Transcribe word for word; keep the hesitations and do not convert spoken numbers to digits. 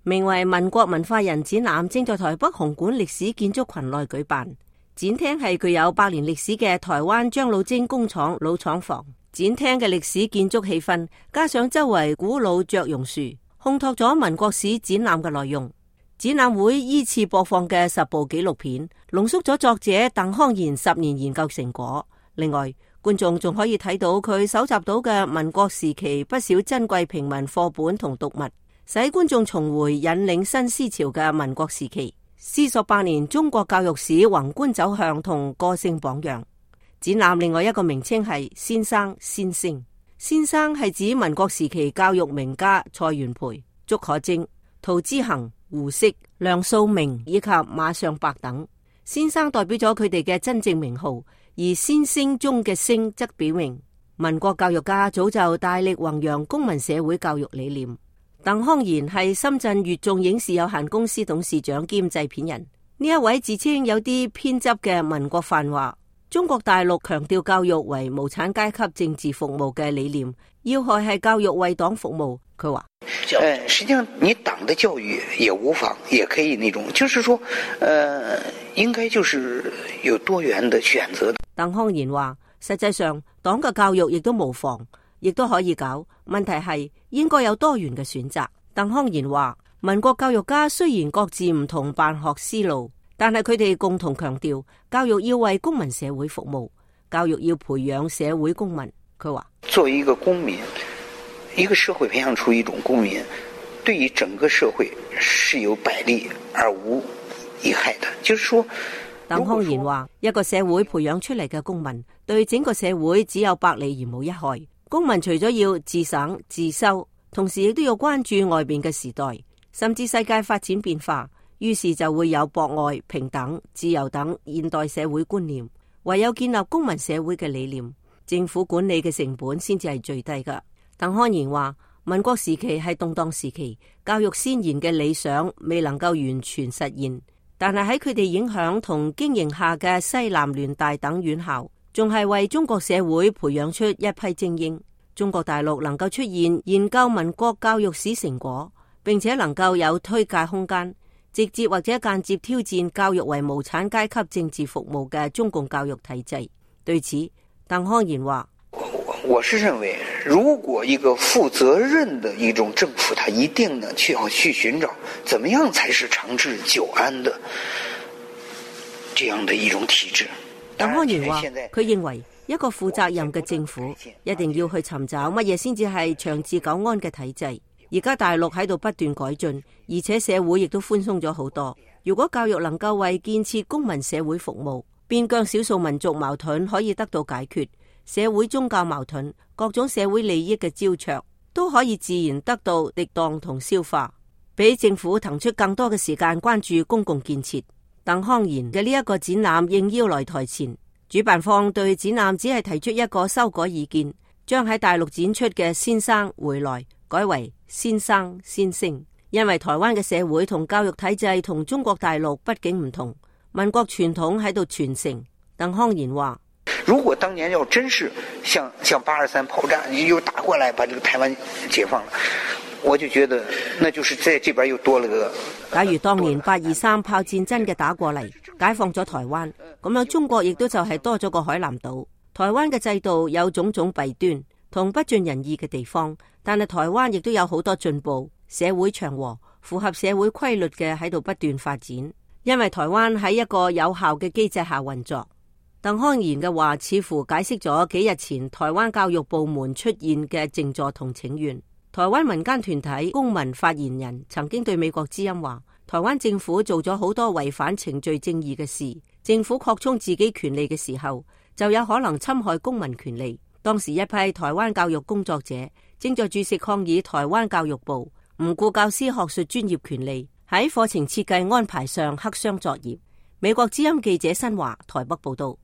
名為民國文化人展覽正在台北紅館歷史建築群內舉辦。展廳係具有百年歷史嘅台灣張老精工廠老廠房。展廳嘅歷史建築氣氛，加上周圍古老雀榕樹，烘托咗民國史展覽嘅內容。展覽會依次播放嘅十部紀錄片，濃縮咗作者鄧康賢十年研究成果。另外，觀眾仲可以睇到佢搜集到嘅民國時期不少珍貴平民課本同讀物，使觀眾重回引領新思潮嘅民國時期，思索百年中國教育史宏觀走向同個性榜樣。展覽另外一個名稱係先生先聲，先生係指民國時期教育名家蔡元培、竺可楨、陶之恆、胡適、梁漱溟以及馬尚伯等。先生代表咗佢哋嘅真正名號，而先聲中嘅聲則表明民國教育家早就大力弘揚公民社會教育理念。鄧康賢係深圳粵眾影視有限公司董事長兼製片人。呢一位自稱有啲偏執嘅民國範話，中國大陸強調教育為無產階級政治服務嘅理念，要害係教育為黨服務。佢話： 呃，實際上你黨的教育也無妨，也可以那種，就是說，呃，應該就是有多元的選擇。 鄧康賢話：實際上黨嘅教育亦都無妨，亦都可以搞。問題係應該有多元嘅選擇。鄧康賢話：民國教育家雖然各自唔同辦學思路，但係佢哋共同強調教育要為公民社會服務，教育要培養社會公民。佢話： 作為一個公民，一個社會培養出一種公民，對於整個社會是有百利而無一害的。就是說， 鄧康賢話：一個社會培養出嚟嘅公民，對整個社會只有百利而無一害。公民除咗要自省自修，同時亦都要關注外邊嘅時代，甚至世界發展變化，於是就會有博愛、平等、自由等現代社會觀念。唯有建立公民社會嘅理念，政府管理嘅成本先至係最低噶。鄧康賢話：民國時期係動盪時期，教育先賢嘅理想未能夠完全實現，但係喺佢哋影響同經營下嘅西南聯大等院校，仲係為中國社會培養出一批精英。中國大陸能夠出現研究民國教育史成果，並且能夠有推介空間，直接或者間接挑戰教育為無產階級政治服務嘅中共教育體制。對此，鄧康賢話： 我是認為，如果一個負責任的一種政府，他一定呢去要去尋找，怎麼樣才是長治久安的這樣的一種體制。 鄧康賢話：佢認為一個負責任嘅政府一定要去尋找乜嘢先至係長治久安嘅體制。而家大陸喺度不斷改進，而且社會亦都寬鬆咗好多。如果教育能夠為建設公民社會服務，邊疆少數民族矛盾可以得到解決，社會宗教矛盾、各種社會利益嘅焦灼都可以自然得到滌蕩同消化，俾政府騰出更多嘅時間關注公共建設。鄧康賢嘅呢一個展覽應邀來台前，主辦方對展覽只係提出一個修改意見，將喺大陸展出嘅先生回來改為先生先聲，因為台灣嘅社會同教育體制同中國大陸畢竟唔同，民國傳統喺度傳承。鄧康賢話： 如果當年要真是像像八二三炮戰又打過來把這個台灣解放了，我就覺得那就是在這邊又多了個。 假如當年八二三炮戰真嘅打過嚟，解放咗台灣，咁樣中國亦都就係多咗個海南島。台灣嘅制度有種種弊端同不盡人意嘅地方，但係台灣亦都有好多進步，社會祥和，符合社會規律嘅喺度不斷發展。因為台灣喺一個有效嘅機制下運作。鄧康賢嘅話似乎解釋咗幾日前台灣教育部門出現嘅靜坐同請願。台灣民間團體公民發言人曾經對美國之音話：台灣政府做咗好多違反程序正義嘅事，政府擴充自己權利嘅時候，就有可能侵害公民權利。當時一批台灣教育工作者正在注視抗議台灣教育部唔顧教師學術專業權利，喺課程設計安排上黑箱作業。美國之音記者新華台北報道。